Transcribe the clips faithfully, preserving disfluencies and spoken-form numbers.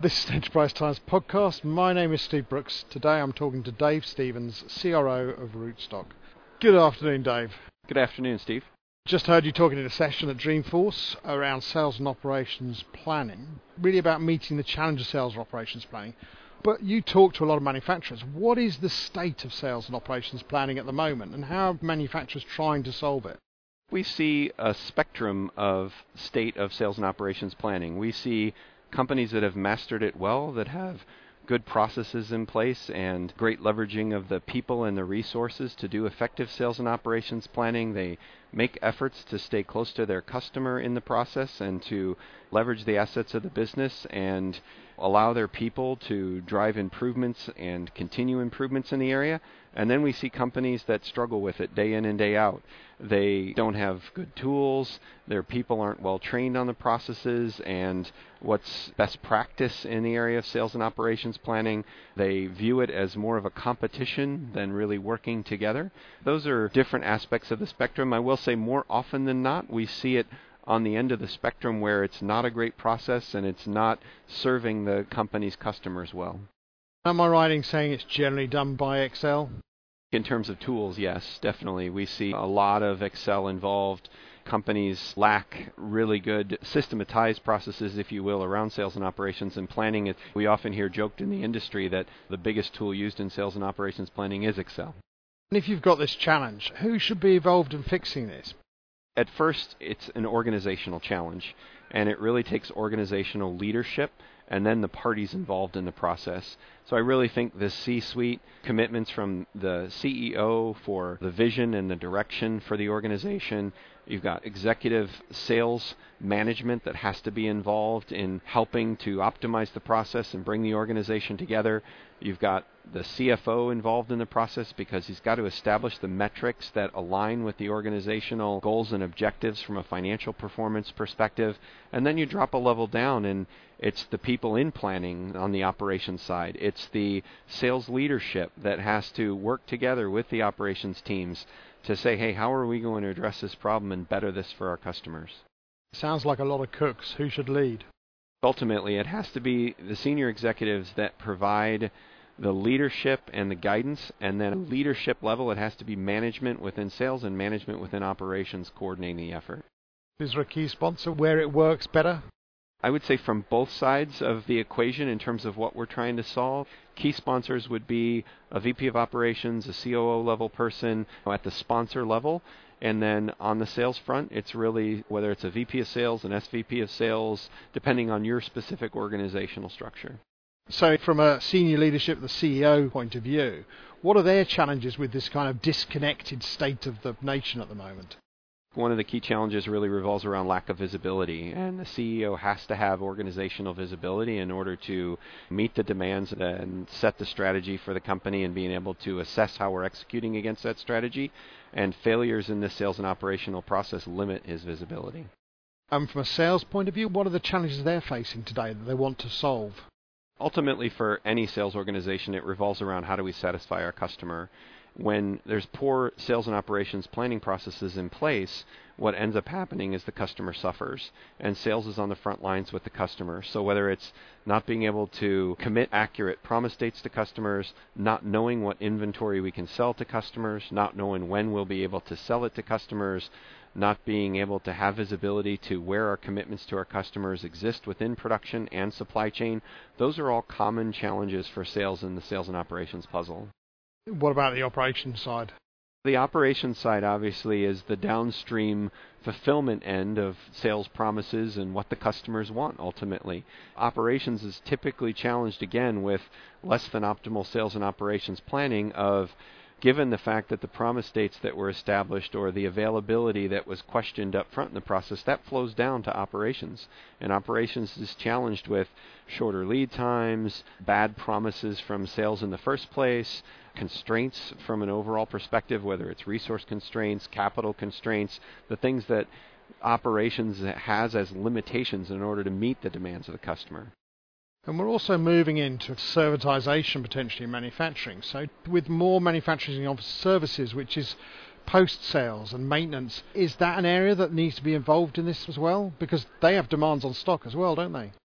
This is Enterprise Times podcast. My name is Steve Brooks. Today I'm talking to Dave Stevens, C R O of Rootstock. Good afternoon, Dave. Good afternoon, Steve. Just heard you talking in a session at Dreamforce around sales and operations planning, really about meeting the challenge of sales and operations planning. But you talk to a lot of manufacturers. What is the state of sales and operations planning at the moment, and how are manufacturers trying to solve it? We see a spectrum of state of sales and operations planning. We see companies that have mastered it well, that have good processes in place and great leveraging of the people and the resources to do effective sales and operations planning. They make efforts to stay close to their customer in the process and to leverage the assets of the business and allow their people to drive improvements and continue improvements in the area. And then we see companies that struggle with it day in and day out. They don't have good tools, their people aren't well trained on the processes and what's best practice in the area of sales and operations planning. They view it as more of a competition than really working together. Those are different aspects of the spectrum. I will say more often than not, we see it on the end of the spectrum where it's not a great process and it's not serving the company's customers well. Am I right in saying it's generally done by Excel? In terms of tools, yes, definitely. We see a lot of Excel involved. Companies lack really good systematized processes, if you will, around sales and operations and planning. We often hear joked in the industry that the biggest tool used in sales and operations planning is Excel. And if you've got this challenge, who should be involved in fixing this? At first, it's an organizational challenge, and it really takes organizational leadership and then the parties involved in the process. So I really think the C-suite commitments from the C E O for the vision and the direction for the organization. You've got executive sales management that has to be involved in helping to optimize the process and bring the organization together. You've got the C F O involved in the process because he's got to establish the metrics that align with the organizational goals and objectives from a financial performance perspective. And then you drop a level down and it's the people in planning on the operations side. It's the sales leadership that has to work together with the operations teams to say, hey, how are we going to address this problem and better this for our customers? Sounds like a lot of cooks. Who should lead? Ultimately, it has to be the senior executives that provide the leadership and the guidance, and then at leadership level, it has to be management within sales and management within operations coordinating the effort. Is there a key sponsor where it works better? I would say from both sides of the equation in terms of what we're trying to solve. Key sponsors would be a V P of operations, a C O O level person at the sponsor level. And then on the sales front, it's really whether it's a V P of sales, an S V P of sales, depending on your specific organizational structure. So from a senior leadership, the C E O point of view, what are their challenges with this kind of disconnected state of the nation at the moment? One of the key challenges really revolves around lack of visibility, and the C E O has to have organizational visibility in order to meet the demands and set the strategy for the company and being able to assess how we're executing against that strategy. And failures in this sales and operational process limit his visibility. And from a sales point of view, what are the challenges they're facing today that they want to solve? Ultimately, for any sales organization, it revolves around how do we satisfy our customer. When there's poor sales and operations planning processes in place, what ends up happening is the customer suffers, and sales is on the front lines with the customer. So whether it's not being able to commit accurate promise dates to customers, not knowing what inventory we can sell to customers, not knowing when we'll be able to sell it to customers, not being able to have visibility to where our commitments to our customers exist within production and supply chain, those are all common challenges for sales in the sales and operations puzzle. What about the operations side? The operations side obviously is the downstream fulfillment end of sales promises and what the customers want ultimately. Operations is typically challenged again with less than optimal sales and operations planning of given the fact that the promise dates that were established or the availability that was questioned up front in the process, that flows down to operations. And operations is challenged with shorter lead times, bad promises from sales in the first place, constraints from an overall perspective, whether it's resource constraints, capital constraints, the things that operations has as limitations in order to meet the demands of the customer. And we're also moving into servitization potentially in manufacturing. So with more manufacturing of services, which is post-sales and maintenance, is that an area that needs to be involved in this as well? Because they have demands on stock as well, don't they?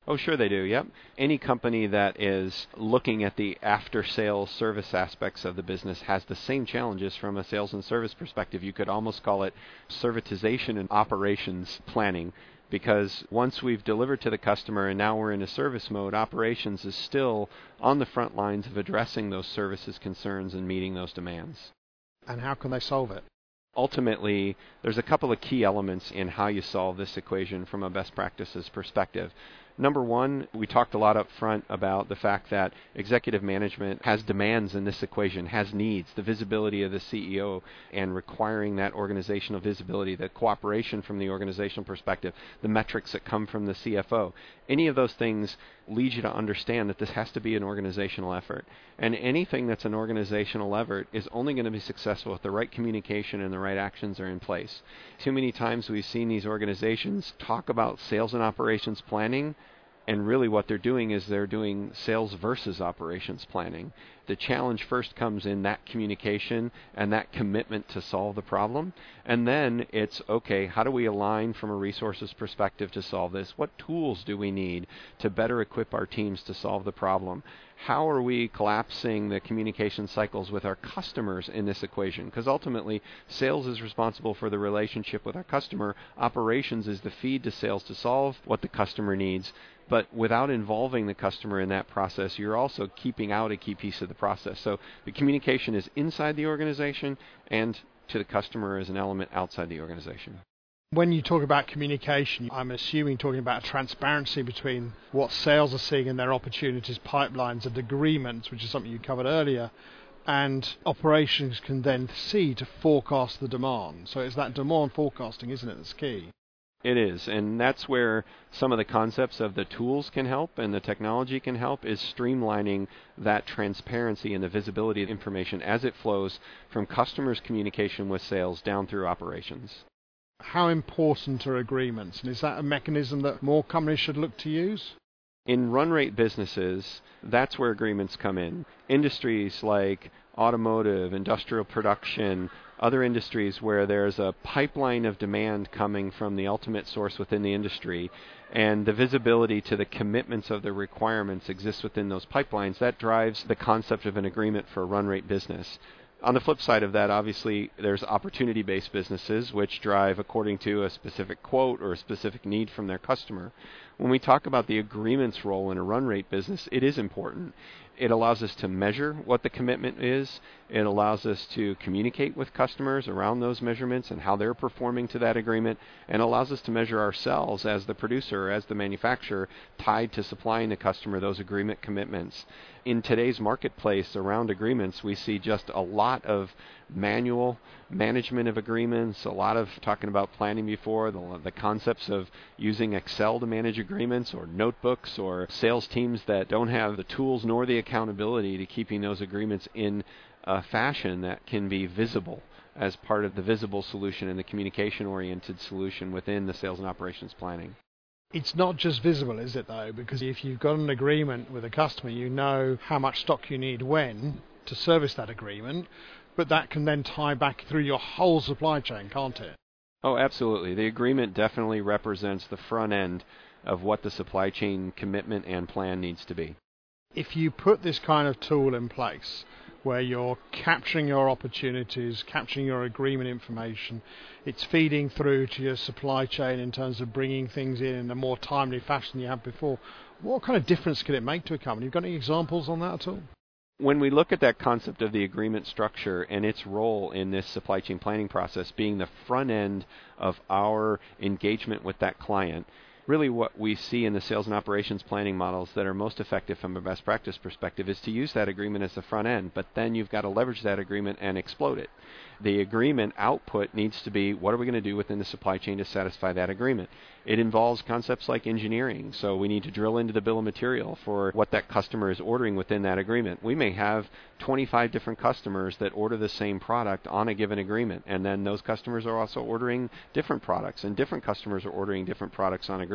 Oh, sure they do, yep. Any company that is looking at the after-sales service aspects of the business has the same challenges from a sales and service perspective. You could almost call it servitization and operations planning, because once we've delivered to the customer and now we're in a service mode, operations is still on the front lines of addressing those services concerns and meeting those demands. And how can they solve it? Ultimately, there's a couple of key elements in how you solve this equation from a best practices perspective. Number one, we talked a lot up front about the fact that executive management has demands in this equation, has needs, the visibility of the C E O and requiring that organizational visibility, the cooperation from the organizational perspective, the metrics that come from the C F O. Any of those things lead you to understand that this has to be an organizational effort. And anything that's an organizational effort is only going to be successful if the right communication and the right actions are in place. Too many times we've seen these organizations talk about sales and operations planning, and really what they're doing is they're doing sales versus operations planning. The challenge first comes in that communication and that commitment to solve the problem. And then it's, okay, how do we align from a resources perspective to solve this? What tools do we need to better equip our teams to solve the problem? How are we collapsing the communication cycles with our customers in this equation? Because ultimately, sales is responsible for the relationship with our customer. Operations is the feed to sales to solve what the customer needs. But without involving the customer in that process, you're also keeping out a key piece of the process. So the communication is inside the organization, and to the customer as an element outside the organization. When you talk about communication, I'm assuming talking about transparency between what sales are seeing in their opportunities, pipelines and agreements, which is something you covered earlier, and operations can then see to forecast the demand. So it's that demand forecasting, isn't it, that's key? It is, and that's where some of the concepts of the tools can help and the technology can help, is streamlining that transparency and the visibility of information as it flows from customers' communication with sales down through operations. How important are agreements, and is that a mechanism that more companies should look to use? In run rate businesses, that's where agreements come in. Industries like automotive, industrial production, other industries where there's a pipeline of demand coming from the ultimate source within the industry, and the visibility to the commitments of the requirements exists within those pipelines, that drives the concept of an agreement for a run rate business. On the flip side of that, obviously, there's opportunity-based businesses which drive according to a specific quote or a specific need from their customer. When we talk about the agreement's role in a run rate business, it is important. It allows us to measure what the commitment is. It allows us to communicate with customers around those measurements and how they're performing to that agreement, and allows us to measure ourselves as the producer, as the manufacturer, tied to supplying the customer those agreement commitments. In today's marketplace around agreements, we see just a lot of manual management of agreements, a lot of talking about planning before, the, the concepts of using Excel to manage agreements, or notebooks, or sales teams that don't have the tools nor the accountability to keeping those agreements in a fashion that can be visible as part of the visible solution and the communication-oriented solution within the sales and operations planning. It's not just visible, is it, though? Because if you've got an agreement with a customer, you know how much stock you need when to service that agreement, but that can then tie back through your whole supply chain, can't it? Oh, absolutely. The agreement definitely represents the front end of what the supply chain commitment and plan needs to be. If you put this kind of tool in place, where you're capturing your opportunities, capturing your agreement information, it's feeding through to your supply chain in terms of bringing things in in a more timely fashion than you had before, what kind of difference could it make to a company? Have you got any examples on that at all? When we look at that concept of the agreement structure and its role in this supply chain planning process being the front end of our engagement with that client, really what we see in the sales and operations planning models that are most effective from a best practice perspective is to use that agreement as the front end, but then you've got to leverage that agreement and explode it. The agreement output needs to be, what are we going to do within the supply chain to satisfy that agreement? It involves concepts like engineering, so we need to drill into the bill of material for what that customer is ordering within that agreement. We may have twenty-five different customers that order the same product on a given agreement, and then those customers are also ordering different products, and different customers are ordering different products on agreement.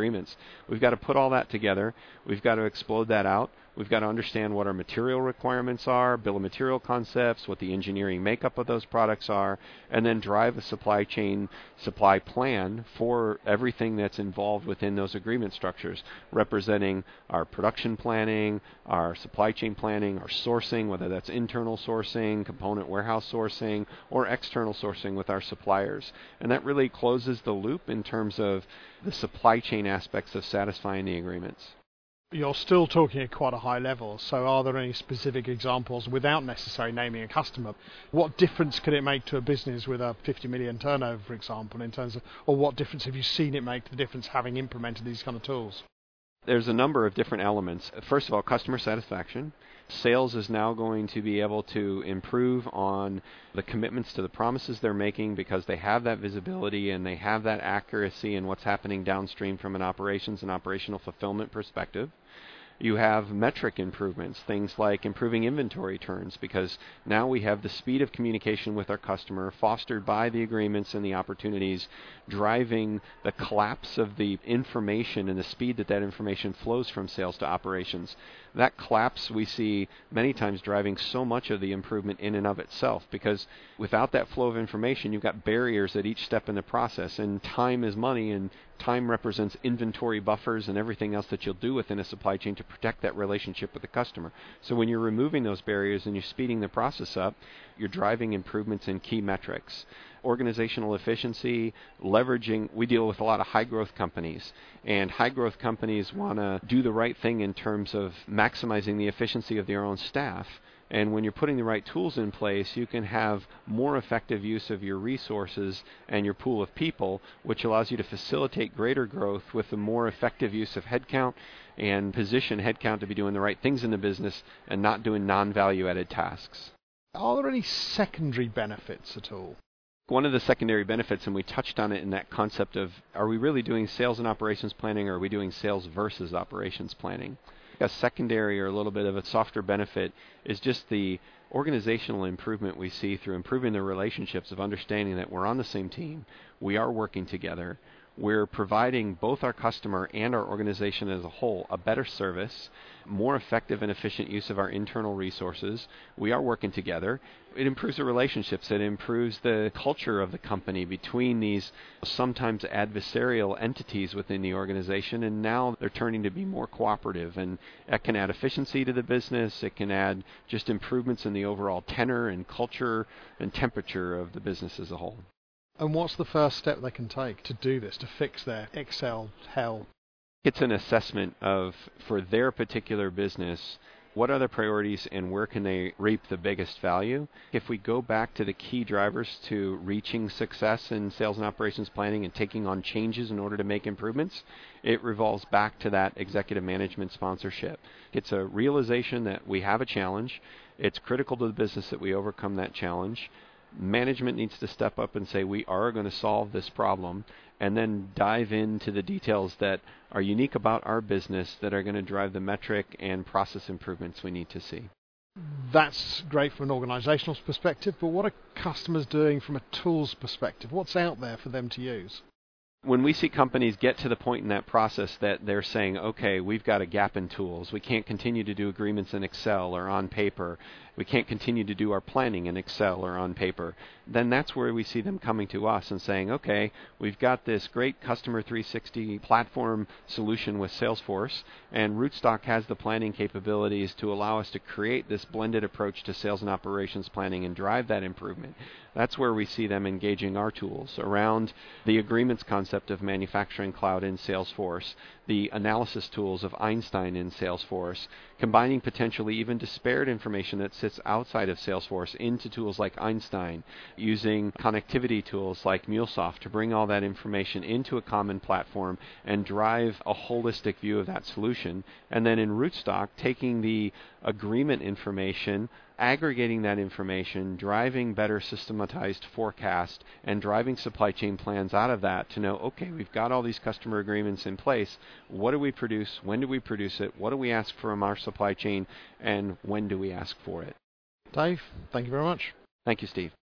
agreements. We've got to put all that together. We've got to explode that out. We've got to understand what our material requirements are, bill of material concepts, what the engineering makeup of those products are, and then drive a supply chain supply plan for everything that's involved within those agreement structures, representing our production planning, our supply chain planning, our sourcing, whether that's internal sourcing, component warehouse sourcing, or external sourcing with our suppliers. And that really closes the loop in terms of the supply chain aspects of satisfying the agreements. You're still talking at quite a high level, so are there any specific examples, without necessarily naming a customer? What difference could it make to a business with a fifty million turnover, for example, in terms of, or what difference have you seen it make to the difference having implemented these kind of tools? There's a number of different elements. First of all, customer satisfaction. Sales is now going to be able to improve on the commitments to the promises they're making because they have that visibility and they have that accuracy in what's happening downstream from an operations and operational fulfillment perspective. You have metric improvements, things like improving inventory turns, because now we have the speed of communication with our customer fostered by the agreements and the opportunities, driving the collapse of the information and the speed that that information flows from sales to operations. That collapse we see many times driving so much of the improvement in and of itself, because without that flow of information, you've got barriers at each step in the process, and time is money, and time represents inventory buffers and everything else that you'll do within a supply chain to protect that relationship with the customer. So when you're removing those barriers and you're speeding the process up, you're driving improvements in key metrics. Organizational efficiency, leveraging, we deal with a lot of high growth companies, and high growth companies want to do the right thing in terms of maximizing the efficiency of their own staff. And when you're putting the right tools in place, you can have more effective use of your resources and your pool of people, which allows you to facilitate greater growth with the more effective use of headcount and position headcount to be doing the right things in the business and not doing non-value added tasks. Are there any secondary benefits at all? One of the secondary benefits, and we touched on it in that concept of, are we really doing sales and operations planning, or are we doing sales versus operations planning? A secondary or a little bit of a softer benefit is just the organizational improvement we see through improving the relationships of understanding that we're on the same team, we are working together, we're providing both our customer and our organization as a whole a better service, more effective and efficient use of our internal resources. We are working together. It improves the relationships. It improves the culture of the company between these sometimes adversarial entities within the organization, and now they're turning to be more cooperative, and that can add efficiency to the business. It can add just improvements in the overall tenor and culture and temperature of the business as a whole. And what's the first step they can take to do this, to fix their Excel hell? It's an assessment of, for their particular business, what are the priorities and where can they reap the biggest value? If we go back to the key drivers to reaching success in sales and operations planning and taking on changes in order to make improvements, it revolves back to that executive management sponsorship. It's a realization that we have a challenge. It's critical to the business that we overcome that challenge. Management needs to step up and say, we are going to solve this problem, and then dive into the details that are unique about our business that are going to drive the metric and process improvements we need to see. That's great from an organizational perspective, but what are customers doing from a tools perspective? What's out there for them to use? When we see companies get to the point in that process that they're saying, okay, we've got a gap in tools. We can't continue to do agreements in Excel or on paper. We can't continue to do our planning in Excel or on paper. Then that's where we see them coming to us and saying, okay, we've got this great Customer three sixty platform solution with Salesforce, and Rootstock has the planning capabilities to allow us to create this blended approach to sales and operations planning and drive that improvement. That's where we see them engaging our tools around the agreements concept of Manufacturing Cloud in Salesforce, the analysis tools of Einstein in Salesforce, combining potentially even disparate information that sits outside of Salesforce into tools like Einstein, using connectivity tools like MuleSoft to bring all that information into a common platform and drive a holistic view of that solution. And then in Rootstock, taking the agreement information, aggregating that information, driving better systematized forecast, and driving supply chain plans out of that to know, okay, we've got all these customer agreements in place. What do we produce? When do we produce it? What do we ask from our supply chain? And when do we ask for it? Dave, thank you very much. Thank you, Steve.